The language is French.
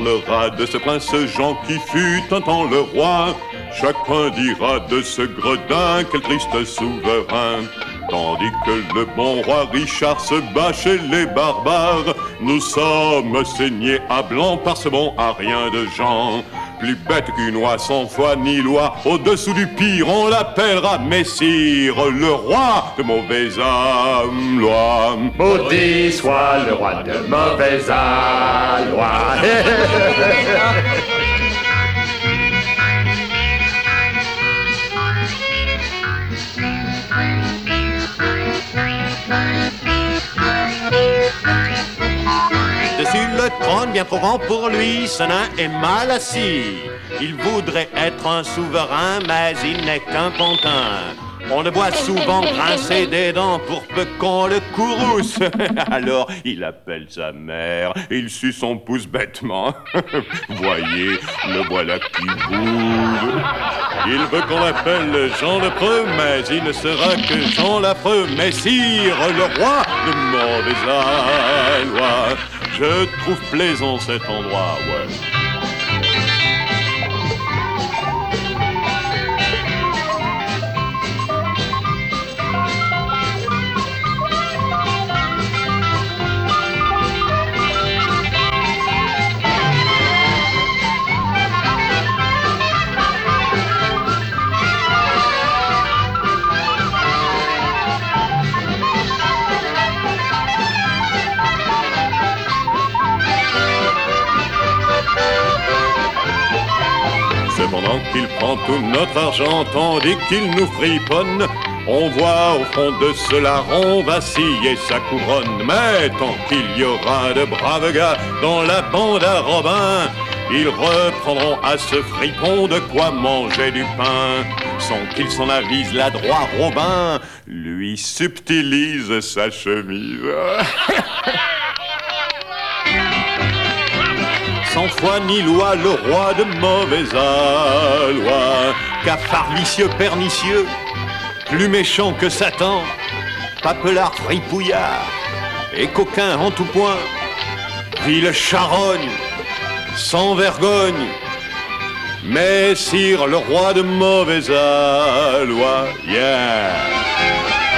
parlera de ce prince Jean qui fut un temps le roi. Chacun dira de ce gredin, quel triste souverain. Tandis que le bon roi Richard se bat chez les barbares, nous sommes saignés à blanc par ce bon à rien de Jean. Plus bête qu'une oie sans foi ni loi, au-dessous du pire on l'appellera Messire, le roi de mauvaise loi. Maudit soit le roi de mauvaise loi. Dessus le trône bien trop grand pour lui, ce nain est mal assis. Il voudrait être un souverain, mais il n'est qu'un pantin. On le voit souvent grincer des dents pour peu qu'on le courrouce. Alors il appelle sa mère, il suce son pouce bêtement. Voyez, le voilà qui bouge. Il veut qu'on l'appelle Jean le Preux, mais il ne sera que Jean l'affreux. Messire, le roi de mauvaise loi. Je trouve plaisant cet endroit, ouais. Pendant qu'il prend tout notre argent, tandis qu'il nous friponne, on voit au fond de ce larron vaciller sa couronne. Mais tant qu'il y aura de braves gars dans la bande à Robin, ils reprendront à ce fripon de quoi manger du pain. Sans qu'il s'en avise, l'adroit Robin lui subtilise sa chemise. Sans foi ni loi, le roi de mauvaise loi. Cafard vicieux, pernicieux, plus méchant que Satan, papelard fripouillard et coquin en tout point, ville charogne, sans vergogne, Messire, le roi de mauvaise loi, yeah.